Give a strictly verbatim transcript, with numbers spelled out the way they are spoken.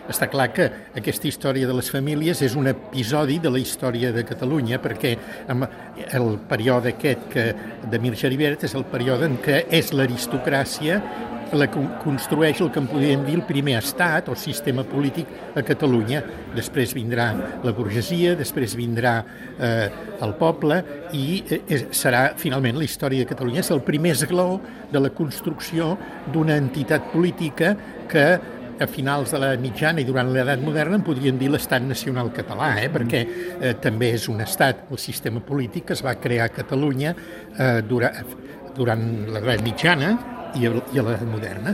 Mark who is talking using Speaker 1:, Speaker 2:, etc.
Speaker 1: està clar que aquesta història de les famílies és un episodi de la història de Catalunya, perquè el període aquest que, de Mir Geribert és el període en què és l'aristocràcia la que construeix el que en podríem dir el primer estat o sistema polític a Catalunya. Després vindrà la burgesia, després vindrà eh, el poble i eh, serà finalment la història de Catalunya. És el primer esglaó de la construcció d'una entitat política que a finals de la mitjana i durant l'edat moderna en podríem dir l'estat nacional català, eh? perquè eh, també és un estat, el sistema polític que es va crear a Catalunya eh, durant, durant l'edat mitjana i a l'edat moderna.